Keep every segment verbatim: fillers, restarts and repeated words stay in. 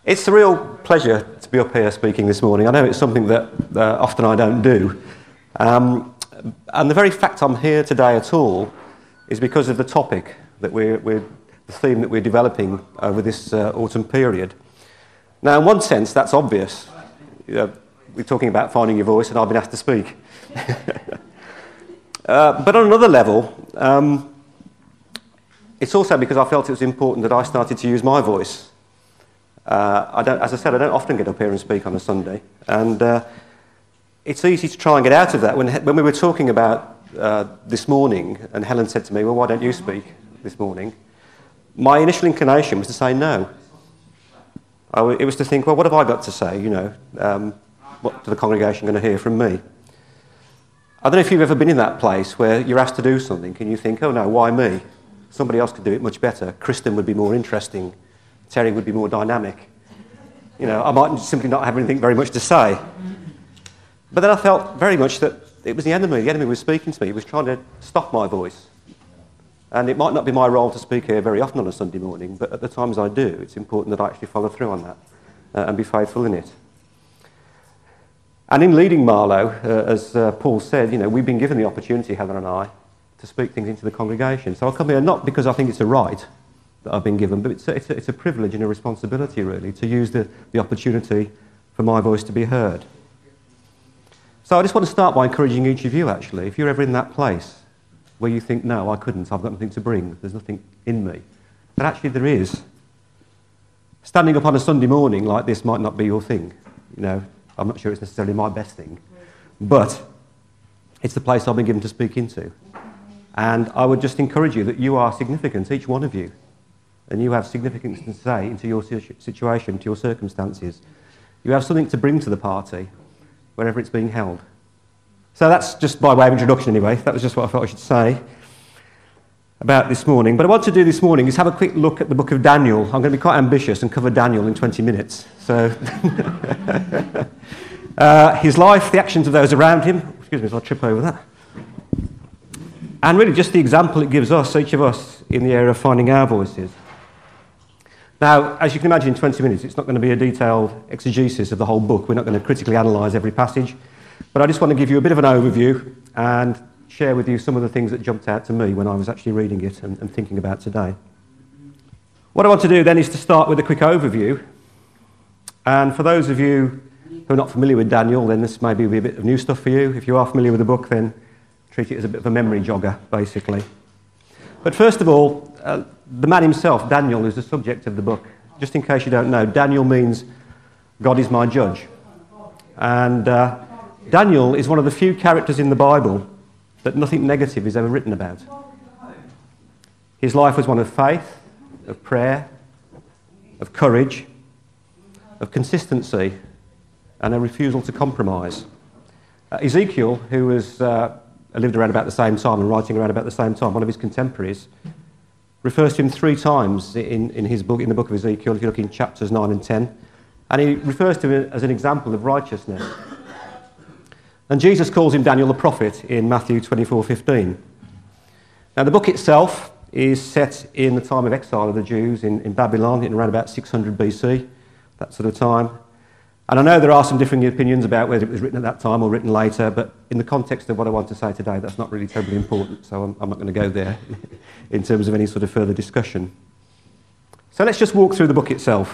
It's a real pleasure to be up here speaking this morning. I know it's something that uh, often I don't do. Um, and the very fact I'm here today at all is because of the topic that we're, we're the theme that we're developing over this uh, autumn period. Now, in one sense, that's obvious. You know, we're talking about finding your voice, and I've been asked to speak. uh, but on another level, um, it's also because I felt it was important that I started to use my voice. Uh, I don't, as I said, I don't often get up here and speak on a Sunday, and uh, it's easy to try and get out of that. When, when we were talking about uh, this morning, and Helen said to me, well, why don't you speak this morning? My initial inclination was to say no. I w- it was to think, well, what have I got to say? You know, um, what is the congregation going to hear from me? I don't know if you've ever been in that place where you're asked to do something and you think, oh no, why me? Somebody else could do it much better. Kristen would be more interesting. Terry would be more dynamic. You know, I might simply not have anything very much to say. But then I felt very much that it was the enemy. The enemy was speaking to me. He was trying to stop my voice. And it might not be my role to speak here very often on a Sunday morning, but at the times I do, it's important that I actually follow through on that uh, and be faithful in it. And in leading Marlow, uh, as uh, Paul said, you know, we've been given the opportunity, Helen and I, to speak things into the congregation. So I'll come here not because I think it's a right that I've been given, but it's a, it's a, it's a privilege and a responsibility, really, to use the, the opportunity for my voice to be heard. So I just want to start by encouraging each of you, actually, if you're ever in that place where you think, no, I couldn't, I've got nothing to bring, there's nothing in me, but actually there is. Standing up on a Sunday morning like this might not be your thing. You know, I'm not sure it's necessarily my best thing, but it's the place I've been given to speak into. And I would just encourage you that you are significant, each one of you, and you have significance to say into your situation, to your circumstances. You have something to bring to the party, wherever it's being held. So that's just by way of introduction anyway. That was just what I thought I should say about this morning. But what I want to do this morning is have a quick look at the book of Daniel. I'm going to be quite ambitious and cover Daniel in twenty minutes. So uh, his life, the actions of those around him. Excuse me as I trip over that. And really just the example it gives us, each of us, in the area of finding our voices. Now, as you can imagine, in twenty minutes, it's not going to be a detailed exegesis of the whole book. We're not going to critically analyse every passage. But I just want to give you a bit of an overview and share with you some of the things that jumped out to me when I was actually reading it and, and thinking about today. What I want to do then is to start with a quick overview. And for those of you who are not familiar with Daniel, then this may be a bit of new stuff for you. If you are familiar with the book, then treat it as a bit of a memory jogger, basically. But first of all, uh, the man himself, Daniel, is the subject of the book. Just in case you don't know, Daniel means God is my judge. And uh, Daniel is one of the few characters in the Bible that nothing negative is ever written about. His life was one of faith, of prayer, of courage, of consistency, and a refusal to compromise. Uh, Ezekiel, who was... Uh, lived around about the same time and writing around about the same time, one of his contemporaries, refers to him three times in, in his book, in the book of Ezekiel, if you look in chapters nine and ten, and he refers to him as an example of righteousness. And Jesus calls him Daniel the prophet in Matthew twenty-four fifteen. Now the book itself is set in the time of exile of the Jews in, in Babylon in around about six hundred B C, that sort of time. And I know there are some differing opinions about whether it was written at that time or written later, but in the context of what I want to say today, that's not really terribly important, so I'm, I'm not going to go there in terms of any sort of further discussion. So let's just walk through the book itself.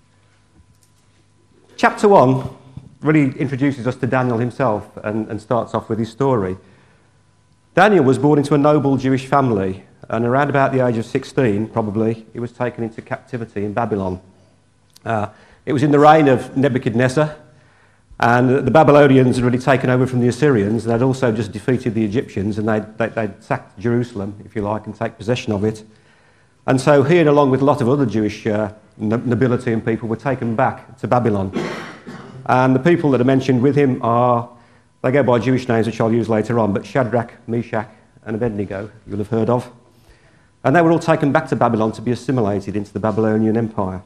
Chapter one really introduces us to Daniel himself and, and starts off with his story. Daniel was born into a noble Jewish family, and around about the age of sixteen, probably, he was taken into captivity in Babylon. Uh, It was in the reign of Nebuchadnezzar, and the Babylonians had really taken over from the Assyrians, and they'd also just defeated the Egyptians, and they'd, they'd, they'd sacked Jerusalem, if you like, and take possession of it. And so he, along with a lot of other Jewish uh, nobility and people, were taken back to Babylon. And the people that are mentioned with him are, they go by Jewish names, which I'll use later on, but Shadrach, Meshach, and Abednego, you'll have heard of. And they were all taken back to Babylon to be assimilated into the Babylonian Empire.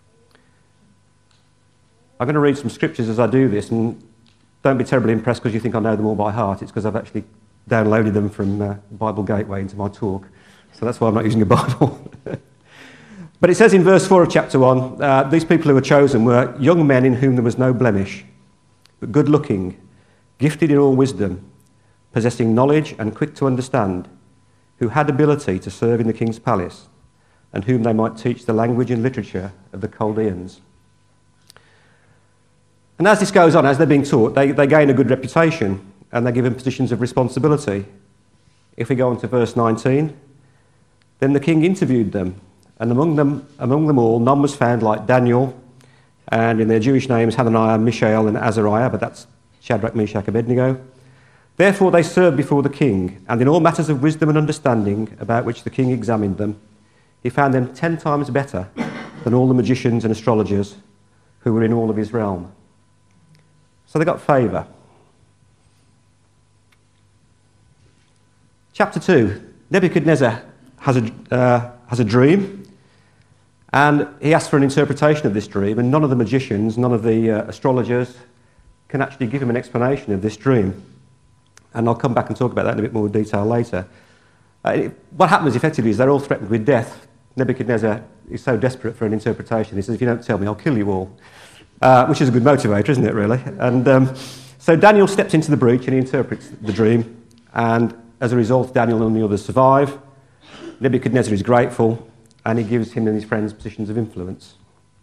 I'm going to read some scriptures as I do this, and don't be terribly impressed because you think I know them all by heart. It's because I've actually downloaded them from uh, Bible Gateway into my talk. So that's why I'm not using a Bible. But it says in verse four of chapter one, uh, these people who were chosen were young men in whom there was no blemish, but good-looking, gifted in all wisdom, possessing knowledge and quick to understand, who had ability to serve in the king's palace, and whom they might teach the language and literature of the Chaldeans. And as this goes on, as they're being taught, they, they gain a good reputation, and they're given positions of responsibility. If we go on to verse nineteen, then the king interviewed them, and among them, among them all, none was found like Daniel, and in their Jewish names, Hananiah, Mishael, and Azariah, but that's Shadrach, Meshach, Abednego. Therefore they served before the king, and in all matters of wisdom and understanding about which the king examined them, he found them ten times better than all the magicians and astrologers who were in all of his realm. So they got favour. Chapter two, Nebuchadnezzar has a, uh, has a dream, and he asks for an interpretation of this dream, and none of the magicians, none of the uh, astrologers can actually give him an explanation of this dream. And I'll come back and talk about that in a bit more detail later. Uh, it, what happens effectively is they're all threatened with death. Nebuchadnezzar is so desperate for an interpretation, he says, if you don't tell me, I'll kill you all. Uh, which is a good motivator, isn't it, really? And um, so Daniel steps into the breach and he interprets the dream, and as a result, Daniel and the others survive. Nebuchadnezzar is grateful, and he gives him and his friends positions of influence.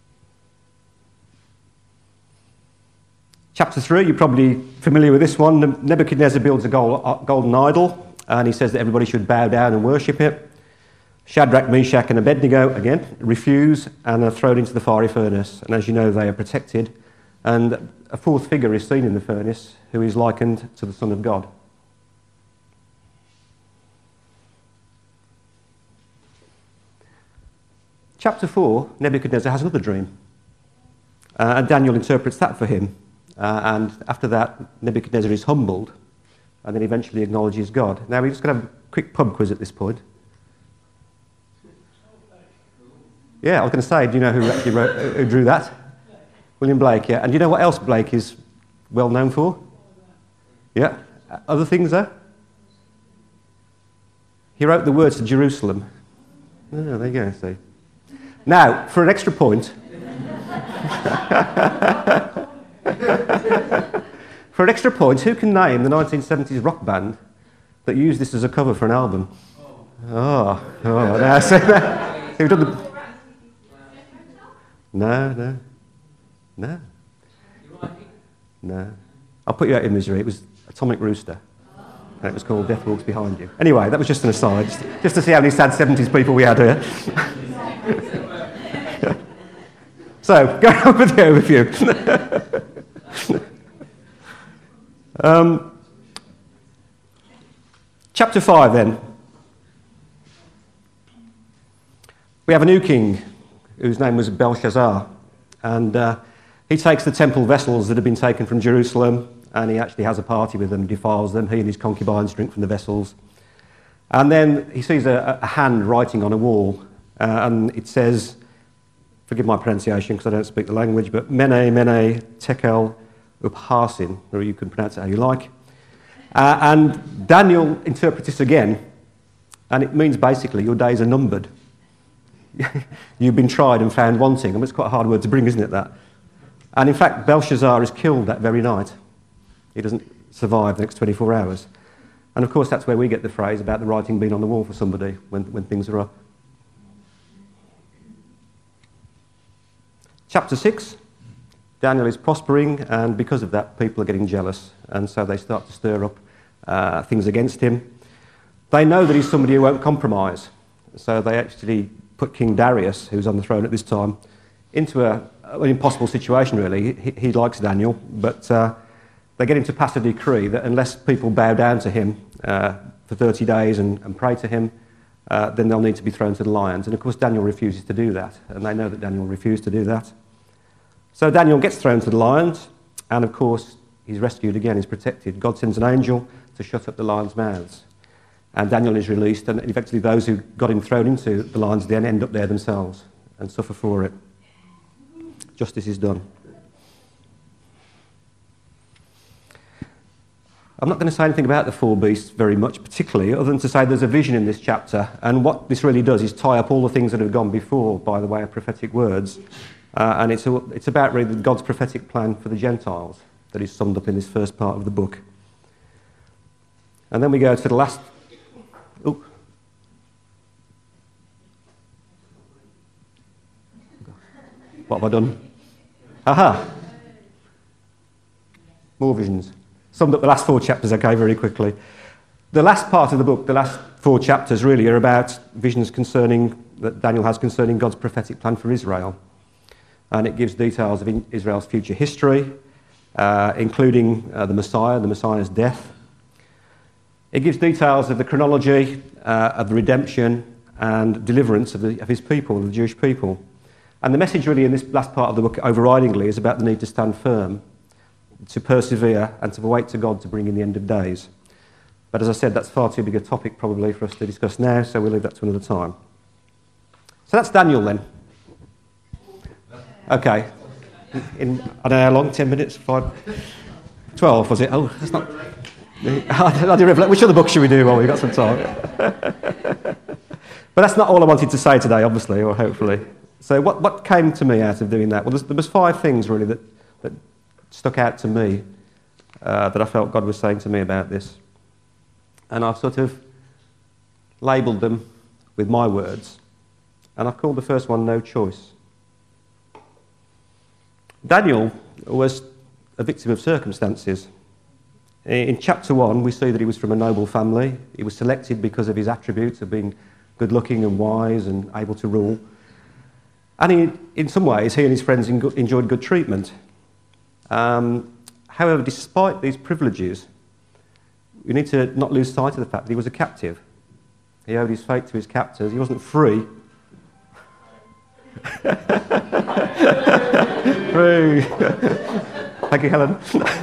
Chapter three, you're probably familiar with this one. Nebuchadnezzar builds a gold, golden idol, and he says that everybody should bow down and worship it. Shadrach, Meshach, and Abednego, again, refuse and are thrown into the fiery furnace. And as you know, they are protected. And a fourth figure is seen in the furnace, who is likened to the Son of God. Chapter four, Nebuchadnezzar has another dream. Uh, and Daniel interprets that for him. Uh, and after that, Nebuchadnezzar is humbled, and then eventually acknowledges God. Now, we're just going to have a quick pub quiz at this point. Yeah, I was going to say, do you know who actually wrote, who drew that? William Blake, yeah. And do you know what else Blake is well known for? Yeah. Other things there? He wrote the words to Jerusalem. Oh, there you go, see. Now, for an extra point, for an extra point, who can name the nineteen seventies rock band that used this as a cover for an album? Oh, oh, now, so, who've done the... No, no, no, no. I'll put you out of misery. It was Atomic Rooster, and it was called Death Walks Behind You. Anyway, that was just an aside, just, just to see how many sad seventies people we had here. So, going on with the overview. um, chapter five, then. We have a new king, whose name was Belshazzar, and uh, he takes the temple vessels that have been taken from Jerusalem, and he actually has a party with them, defiles them. He and his concubines drink from the vessels. And then he sees a, a hand writing on a wall, uh, and it says, forgive my pronunciation because I don't speak the language, but Mene, Mene, Tekel, Upharsin, or you can pronounce it how you like. Uh, and Daniel interprets this again, and it means basically your days are numbered. You've been tried and found wanting. I mean, it's quite a hard word to bring, isn't it, that? And in fact, Belshazzar is killed that very night. He doesn't survive the next twenty-four hours. And of course, that's where we get the phrase about the writing being on the wall for somebody when, when things are up. Chapter six, Daniel is prospering, and because of that, people are getting jealous, and so they start to stir up uh, things against him. They know that he's somebody who won't compromise, so they actually put King Darius, who's on the throne at this time, into a, an impossible situation, really. He, he likes Daniel, but uh, they get him to pass a decree that unless people bow down to him uh, for thirty days and, and pray to him, uh, then they'll need to be thrown to the lions. And of course, Daniel refuses to do that, and they know that Daniel refused to do that. So Daniel gets thrown to the lions, and of course, he's rescued again, he's protected. God sends an angel to shut up the lions' mouths. And Daniel is released, and effectively those who got him thrown into the lions then end up there themselves and suffer for it. Justice is done. I'm not going to say anything about the four beasts very much particularly, other than to say there's a vision in this chapter, and what this really does is tie up all the things that have gone before by the way of prophetic words, uh, and it's, a, it's about really God's prophetic plan for the Gentiles that is summed up in this first part of the book. And then we go to the last... Ooh. What have I done? Aha! More visions. Summed up the last four chapters, okay, very quickly. The last part of the book, the last four chapters really are about visions concerning, that Daniel has concerning God's prophetic plan for Israel. And it gives details of Israel's future history, uh, including uh, the Messiah, the Messiah's death. It gives details of the chronology uh, of the redemption and deliverance of, the, of his people, the Jewish people. And the message really in this last part of the book, overridingly, is about the need to stand firm, to persevere, and to wait to God to bring in the end of days. But as I said, that's far too big a topic probably for us to discuss now, so we'll leave that to another time. So that's Daniel then. Okay. In, I don't know how long, ten minutes, five, twelve was it? Oh, that's not... I didn't reflect. Which other book should we do while we've got some time? But that's not all I wanted to say today, obviously, or hopefully. So what, what came to me out of doing that? Well, there was five things, really, that, that stuck out to me uh, that I felt God was saying to me about this. And I've sort of labelled them with my words. And I've called the first one No Choice. Daniel was a victim of circumstances. In chapter one, we see that he was from a noble family. He was selected because of his attributes of being good-looking and wise and able to rule. And he, in some ways, he and his friends enjoyed good treatment. Um, however, despite these privileges, we need to not lose sight of the fact that he was a captive. He owed his fate to his captors. He wasn't free. Free. Thank you, Helen.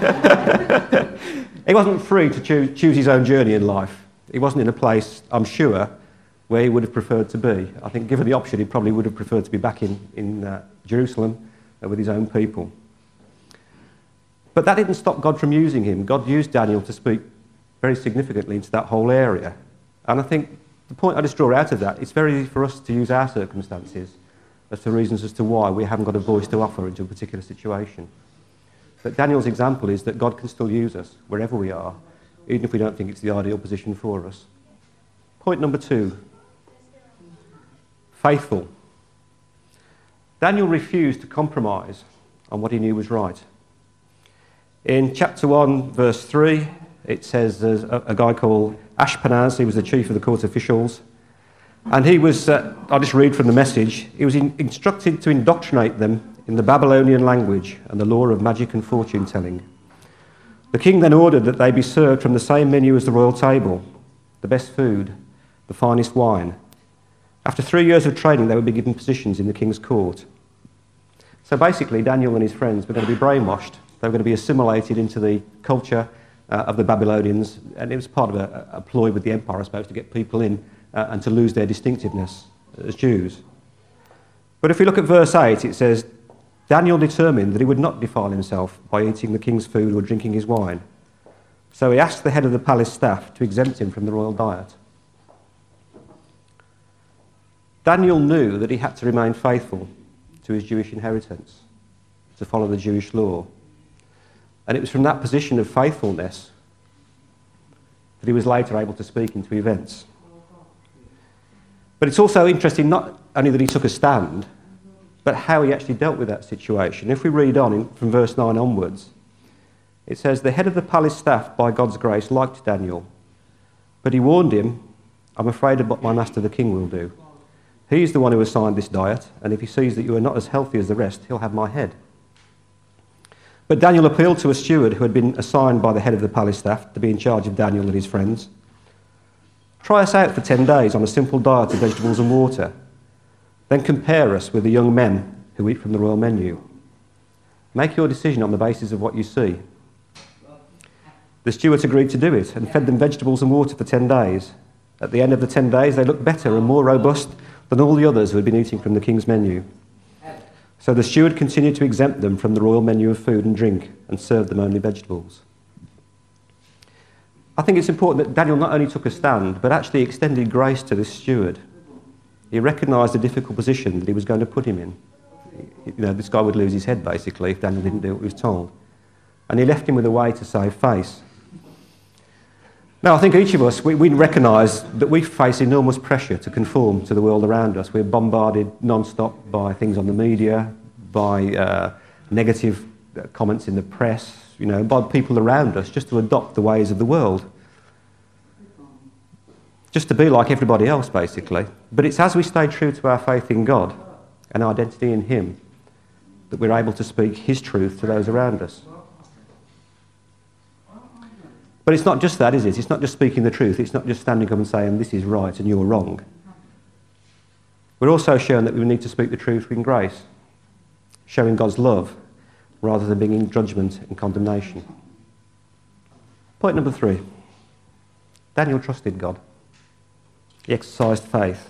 He wasn't free to choose, choose his own journey in life. He wasn't in a place, I'm sure, where he would have preferred to be. I think given the option, he probably would have preferred to be back in, in uh, Jerusalem uh, with his own people. But that didn't stop God from using him. God used Daniel to speak very significantly into that whole area. And I think the point I just draw out of that, it's very easy for us to use our circumstances as to reasons as to why we haven't got a voice to offer into a particular situation. But Daniel's example is that God can still use us wherever we are, even if we don't think it's the ideal position for us. Point number two, faithful. Daniel refused to compromise on what he knew was right. In chapter one, verse three, it says there's a, a guy called Ashpenaz. He was the chief of the court officials. And he was, uh, I'll just read from the message, he was in, instructed to indoctrinate them in the Babylonian language and the law of magic and fortune-telling. The king then ordered that they be served from the same menu as the royal table, the best food, the finest wine. After three years of training, they would be given positions in the king's court. So basically, Daniel and his friends were going to be brainwashed. They were going to be assimilated into the culture uh, of the Babylonians, and it was part of a, a ploy with the empire, I suppose, to get people in uh, and to lose their distinctiveness as Jews. But if we look at verse eight, it says, Daniel determined that he would not defile himself by eating the king's food or drinking his wine. So he asked the head of the palace staff to exempt him from the royal diet. Daniel knew that he had to remain faithful to his Jewish inheritance, to follow the Jewish law. And it was from that position of faithfulness that he was later able to speak into events. But it's also interesting not only that he took a stand, but how he actually dealt with that situation. If we read on in, from verse nine onwards, it says, the head of the palace staff, by God's grace, liked Daniel, but he warned him, I'm afraid of what my master the king will do. He's the one who assigned this diet, and if he sees that you are not as healthy as the rest, he'll have my head. But Daniel appealed to a steward who had been assigned by the head of the palace staff to be in charge of Daniel and his friends. Try us out for ten days on a simple diet of vegetables and water. Then compare us with the young men who eat from the royal menu. Make your decision on the basis of what you see. The stewards agreed to do it and fed them vegetables and water for ten days. At the end of the ten days, they looked better and more robust than all the others who had been eating from the king's menu. So the steward continued to exempt them from the royal menu of food and drink and served them only vegetables. I think it's important that Daniel not only took a stand, but actually extended grace to this steward. He recognised the difficult position that he was going to put him in. You know, this guy would lose his head, basically, if Daniel didn't do what he was told. And he left him with a way to save face. Now, I think each of us, we, we recognise that we face enormous pressure to conform to the world around us. We're bombarded non-stop by things on the media, by uh, negative comments in the press, you know, by people around us, just to adopt the ways of the world. Just to be like everybody else, basically. But it's as we stay true to our faith in God and identity in Him that we're able to speak His truth to those around us. But it's not just that, is it? It's not just speaking the truth. It's not just standing up and saying, this is right and you're wrong. We're also shown that we need to speak the truth in grace, showing God's love rather than being in judgment and condemnation. Point number three. Daniel trusted God. He exercised faith.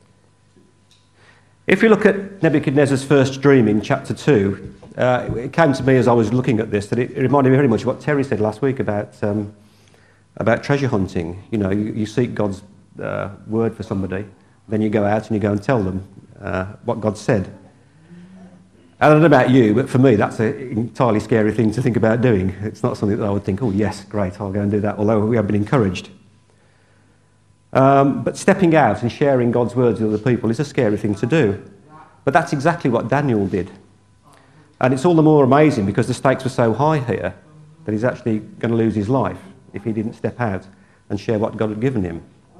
If you look at Nebuchadnezzar's first dream in chapter two, uh, it came to me as I was looking at this that it, it reminded me very much of what Terry said last week about, um, about treasure hunting. You know, you, you seek God's uh, word for somebody, then you go out and you go and tell them uh, what God said. I don't know about you, but for me that's an entirely scary thing to think about doing. It's not something that I would think, oh yes, great, I'll go and do that, although we have been encouraged. Um, but stepping out and sharing God's words with other people is a scary thing to do. But that's exactly what Daniel did. And it's all the more amazing because the stakes were so high here that he's actually going to lose his life if he didn't step out and share what God had given him.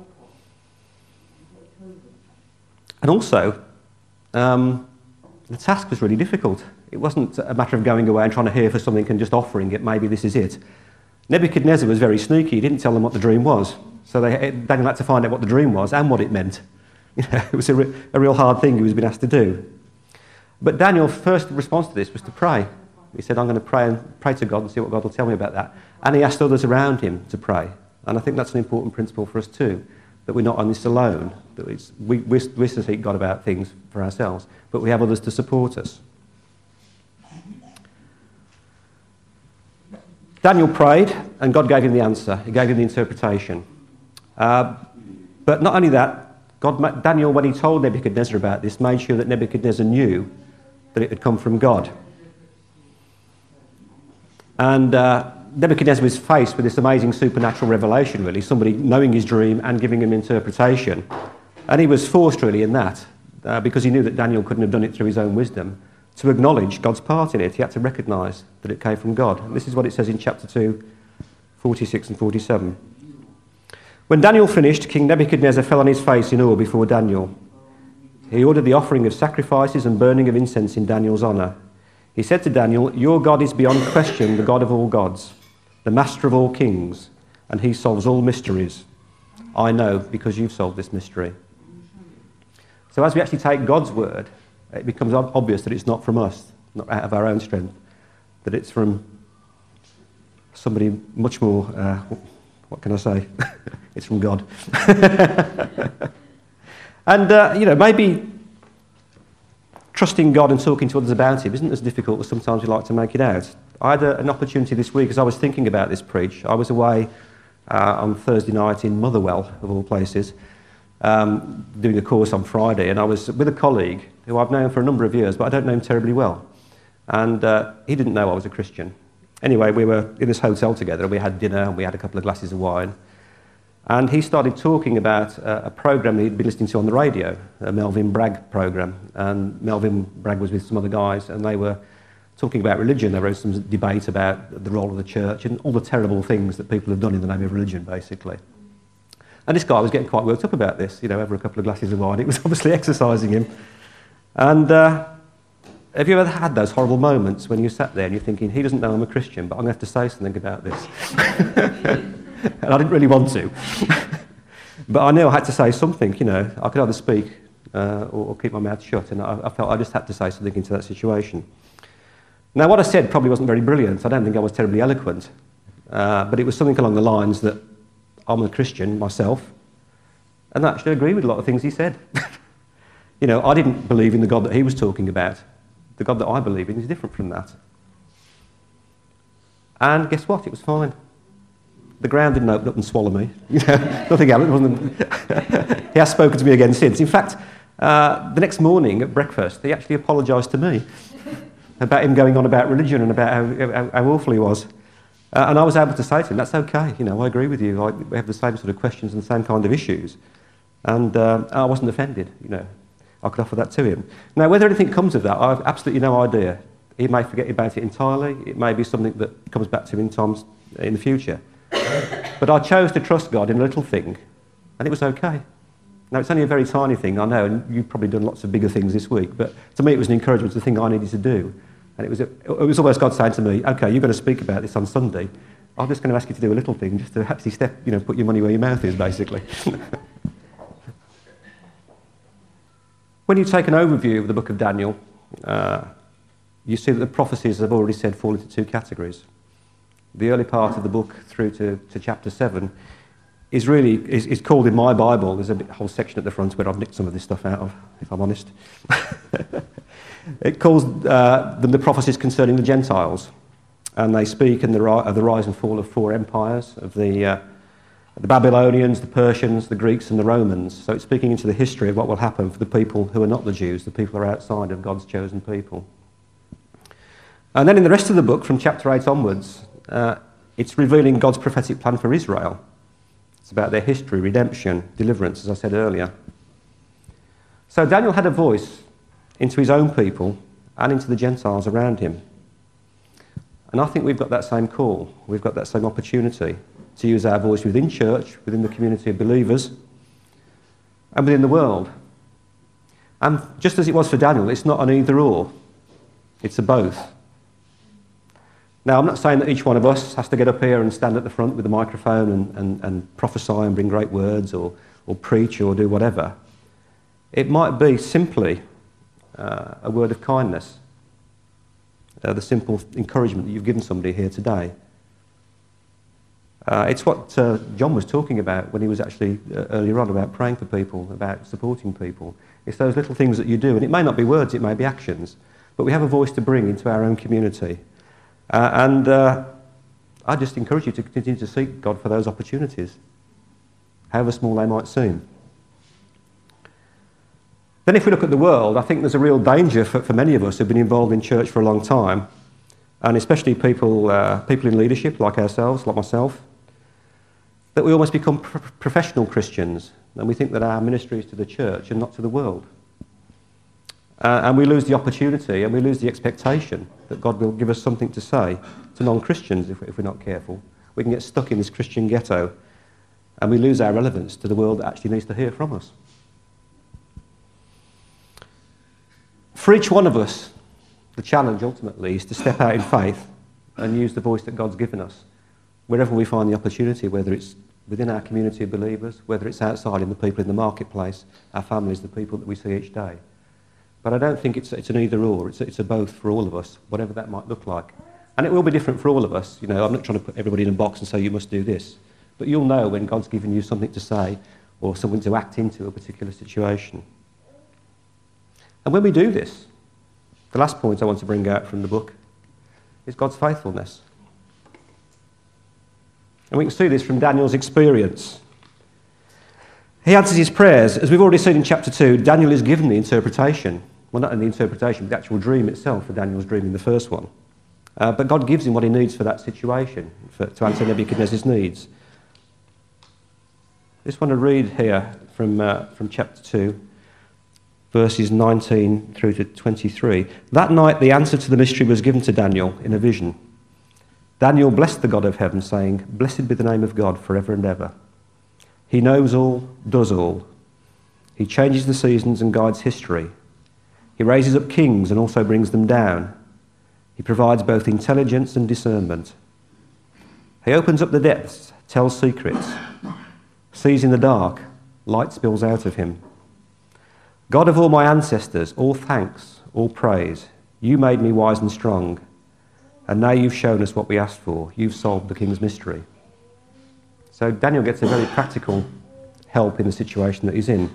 And also, um, the task was really difficult. It wasn't a matter of going away and trying to hear for something and just offering it, maybe this is it. Nebuchadnezzar was very sneaky. He didn't tell them what the dream was. So they, Daniel had to find out what the dream was and what it meant. You know, it was a, re, a real hard thing he was being asked to do. But Daniel's first response to this was to pray. He said, I'm going to pray and pray to God and see what God will tell me about that. And he asked others around him to pray. And I think that's an important principle for us too, that we're not on this alone. That it's, we, we're, we're to seek God about things for ourselves, but we have others to support us. Daniel prayed, and God gave him the answer. He gave him the interpretation. Uh, but not only that, God, Daniel, when he told Nebuchadnezzar about this, made sure that Nebuchadnezzar knew that it had come from God. And uh, Nebuchadnezzar was faced with this amazing supernatural revelation, really, somebody knowing his dream and giving him interpretation. And he was forced, really, in that, uh, because he knew that Daniel couldn't have done it through his own wisdom, to acknowledge God's part in it. He had to recognise that it came from God. And this is what it says in chapter two, forty-six and forty-seven. When Daniel finished, King Nebuchadnezzar fell on his face in awe before Daniel. He ordered the offering of sacrifices and burning of incense in Daniel's honour. He said to Daniel, your God is beyond question the God of all gods, the master of all kings, and he solves all mysteries. I know because you've solved this mystery. So as we actually take God's word, it becomes obvious that it's not from us, not out of our own strength, that it's from somebody much more, uh, what can I say? It's from God. And, uh, you know, maybe trusting God and talking to others about Him isn't as difficult as sometimes we like to make it out. I had a, an opportunity this week as I was thinking about this preach. I was away uh, on Thursday night in Motherwell, of all places, um, doing a course on Friday, and I was with a colleague who I've known for a number of years, but I don't know him terribly well. And uh, he didn't know I was a Christian. Anyway, we were in this hotel together, and we had dinner, and we had a couple of glasses of wine. And he started talking about uh, a programme he'd been listening to on the radio, a Melvin Bragg programme. And Melvin Bragg was with some other guys, and they were talking about religion. There was some debate about the role of the church and all the terrible things that people have done in the name of religion, basically. And this guy was getting quite worked up about this, you know, over a couple of glasses of wine. It was obviously exercising him. And uh, have you ever had those horrible moments when you sat there and you're thinking, he doesn't know I'm a Christian, but I'm going to have to say something about this? And I didn't really want to. But I knew I had to say something, you know. I could either speak uh, or, or keep my mouth shut, and I, I felt I just had to say something into that situation. Now, what I said probably wasn't very brilliant. I don't think I was terribly eloquent. Uh, but it was something along the lines that I'm a Christian myself, and I actually agree with a lot of things he said. You know, I didn't believe in the God that he was talking about. The God that I believe in is different from that. And guess what? It was fine. The ground didn't open up and swallow me. You know, nothing happened. He has spoken to me again since. In fact, uh, the next morning at breakfast, he actually apologised to me about him going on about religion and about how, how, how awful he was. Uh, and I was able to say to him, that's okay, you know, I agree with you. I, we have the same sort of questions and the same kind of issues. And uh, I wasn't offended, you know. I could offer that to him. Now, whether anything comes of that, I have absolutely no idea. He may forget about it entirely. It may be something that comes back to him in times in the future. But I chose to trust God in a little thing, and it was okay. Now, it's only a very tiny thing, I know, and you've probably done lots of bigger things this week, but to me it was an encouragement to the thing I needed to do. And it was, a, it was almost God saying to me, okay, you're going to speak about this on Sunday. I'm just going to ask you to do a little thing, just to actually step, you know, put your money where your mouth is, basically. When you take an overview of the book of Daniel, uh, you see that the prophecies, I've already said, fall into two categories. The early part of the book through to, to chapter seven is really is, is called in my Bible. There's a bit, whole section at the front where I've nicked some of this stuff out of, if I'm honest. It calls uh, them the prophecies concerning the Gentiles, and they speak in the, of the rise and fall of four empires, of the, uh, the Babylonians, the Persians, the Greeks and the Romans. So it's speaking into the history of what will happen for the people who are not the Jews, the people who are outside of God's chosen people. And then in the rest of the book, from chapter eight onwards, uh, it's revealing God's prophetic plan for Israel. It's about their history, redemption, deliverance, as I said earlier. So Daniel had a voice into his own people and into the Gentiles around him. And I think we've got that same call. We've got that same opportunity to use our voice within church, within the community of believers, and within the world. And just as it was for Daniel, it's not an either or, it's a both. Now, I'm not saying that each one of us has to get up here and stand at the front with a microphone and, and, and prophesy and bring great words or, or preach or do whatever. It might be simply uh, a word of kindness, uh, the simple encouragement that you've given somebody here today. Uh, it's what uh, John was talking about when he was actually uh, earlier on about praying for people, about supporting people. It's those little things that you do, and it may not be words, it may be actions, but we have a voice to bring into our own community. Uh, and uh, I just encourage you to continue to seek God for those opportunities, however small they might seem. Then if we look at the world, I think there's a real danger for, for many of us who've been involved in church for a long time, and especially people, uh, people in leadership like ourselves, like myself, that we almost become pro- professional Christians, and we think that our ministry is to the church and not to the world. Uh, and we lose the opportunity and we lose the expectation that God will give us something to say to non-Christians if, if we're not careful. We can get stuck in this Christian ghetto and we lose our relevance to the world that actually needs to hear from us. For each one of us, the challenge ultimately is to step out in faith and use the voice that God's given us wherever we find the opportunity, whether it's within our community of believers, whether it's outside in the people in the marketplace, our families, the people that we see each day. But I don't think it's, it's an either or, it's a, it's a both for all of us, whatever that might look like. And it will be different for all of us. You know, I'm not trying to put everybody in a box and say you must do this. But you'll know when God's given you something to say or something to act into a particular situation. And when we do this, the last point I want to bring out from the book is God's faithfulness. And we can see this from Daniel's experience. He answers his prayers. As we've already seen in chapter two, Daniel is given the interpretation. Well, not in the interpretation, but the actual dream itself for Daniel's dream in the first one. Uh, but God gives him what he needs for that situation, for, to answer Nebuchadnezzar's needs. I just want to read here from, uh, from chapter two, verses nineteen through to twenty-three. That night the answer to the mystery was given to Daniel in a vision. Daniel blessed the God of heaven, saying, "Blessed be the name of God forever and ever. He knows all, does all. He changes the seasons and guides history. He raises up kings and also brings them down. He provides both intelligence and discernment. He opens up the depths, tells secrets, sees in the dark, light spills out of him. God of all my ancestors, all thanks, all praise. You made me wise and strong, and now you've shown us what we asked for. You've solved the king's mystery." So Daniel gets a very practical help in the situation that he's in.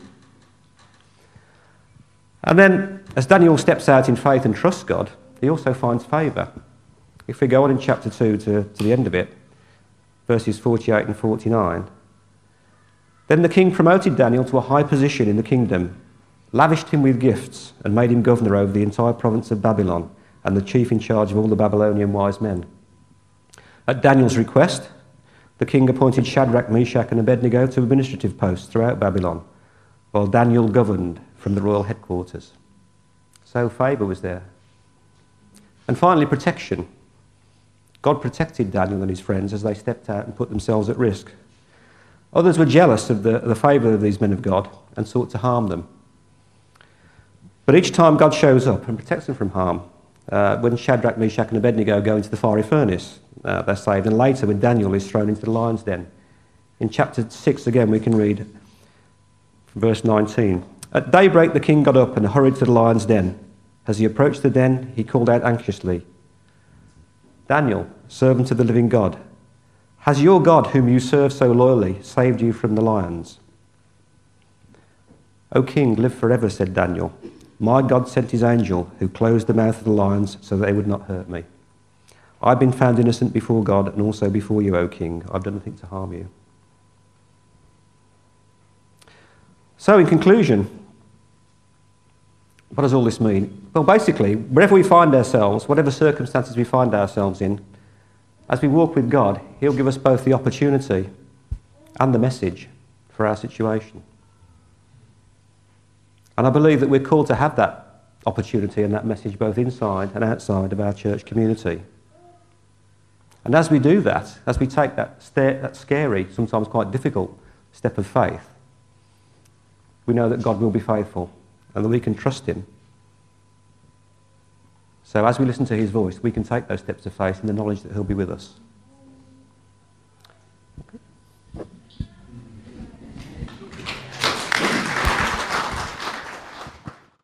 And then, as Daniel steps out in faith and trusts God, he also finds favour. If we go on in chapter two to, to the end of it, verses forty-eight and forty-nine. Then the king promoted Daniel to a high position in the kingdom, lavished him with gifts, and made him governor over the entire province of Babylon and the chief in charge of all the Babylonian wise men. At Daniel's request, the king appointed Shadrach, Meshach, and Abednego to administrative posts throughout Babylon, while Daniel governed from the royal headquarters. So favour was there. And finally, protection. God protected Daniel and his friends as they stepped out and put themselves at risk. Others were jealous of the, the favour of these men of God and sought to harm them. But each time God shows up and protects them from harm. Uh, when Shadrach, Meshach, and Abednego go into the fiery furnace, uh, they're saved. And later, when Daniel is thrown into the lion's den. In chapter six, again, we can read from verse nineteen. At daybreak, the king got up and hurried to the lion's den. As he approached the den, he called out anxiously, "Daniel, servant of the living God, has your God, whom you serve so loyally, saved you from the lions?" "O king, live forever," said Daniel. "My God sent his angel, who closed the mouth of the lions so that they would not hurt me. I've been found innocent before God and also before you, O king. I've done nothing to harm you." So, in conclusion, what does all this mean? Well, basically, wherever we find ourselves, whatever circumstances we find ourselves in, as we walk with God, he'll give us both the opportunity and the message for our situation. And I believe that we're called to have that opportunity and that message both inside and outside of our church community. And as we do that, as we take that, sta- that scary, sometimes quite difficult step of faith, we know that God will be faithful and that we can trust him. So as we listen to his voice, we can take those steps of faith in the knowledge that he'll be with us.